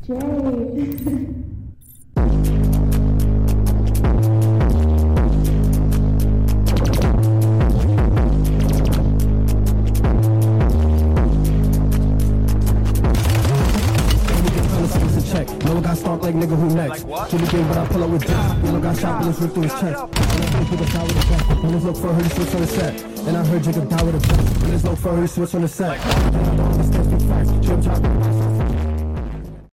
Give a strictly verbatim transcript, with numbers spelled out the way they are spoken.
Jade. No one got stalked like nigga, who next? Like Jimmy game, but I pull up with Jack. No one got shot, bullets rip through his chest. And I think he got with a gun. When it's look for her, he switch on the set. And I heard Jacob die with a gun. When it's look for her, he switch on the set. And I don't understand the facts. Jim talking